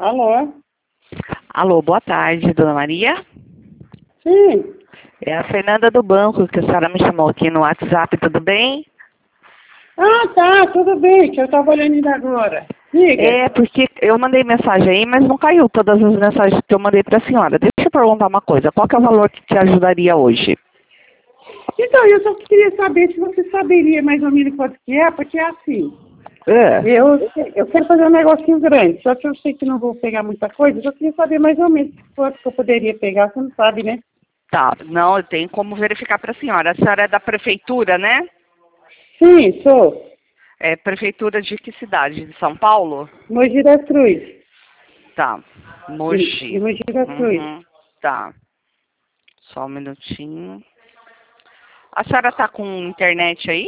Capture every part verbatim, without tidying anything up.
Alô? Alô, boa tarde, dona Maria. Sim. É a Fernanda do banco, que a senhora me chamou aqui no WhatsApp, tudo bem? Ah, tá, tudo bem, que eu estava olhando ainda agora. Diga. É, porque eu mandei mensagem aí, mas não caiu todas as mensagens que eu mandei para a senhora. Deixa eu perguntar uma coisa, qual que é o valor que te ajudaria hoje? Então, eu só queria saber se você saberia mais ou menos quanto que é, porque é assim, É, eu, eu quero fazer um negocinho grande, só que eu sei que não vou pegar muita coisa, eu só queria saber mais ou menos quanto que eu poderia pegar, você não sabe, né? tá, não, eu tenho como verificar para a senhora. A senhora é da prefeitura, né? Sim, sou. É prefeitura de que cidade? De São Paulo? Mogi das Cruzes. Tá, De, de Mogi. Mogi das Cruzes. Uhum, tá, só um minutinho. A senhora tá com internet aí?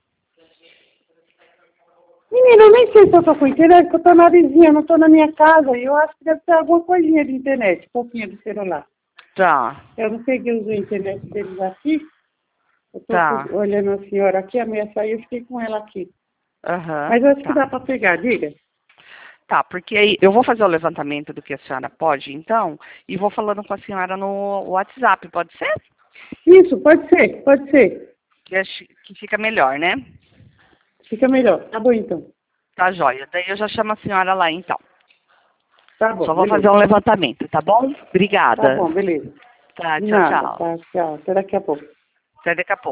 Menina, eu nem sei se eu tô com internet, porque eu tô na vizinha, eu não tô na minha casa, e eu acho que deve ter alguma coisinha de internet, um pouquinho do celular. Tá, Eu não peguei os internet deles aqui. Eu estou tá, olhando a senhora aqui, a mulher saiu, eu fiquei com ela aqui. aham, Mas eu acho que tá. dá para pegar, diga. Tá, porque aí eu vou fazer o levantamento do que a senhora pode, então, e vou falando com a senhora no WhatsApp, pode ser? Isso, pode ser, pode ser. Que, acho que fica melhor, né? Fica melhor. Tá bom então. Tá joia. Daí eu já chamo a senhora lá, então. Tá bom, Só vou fazer beleza. um levantamento, tá bom? Tá Obrigada. bom, beleza. Tá, De tchau, nada, tchau. tá? Tchau. Até daqui a pouco. Até daqui a pouco.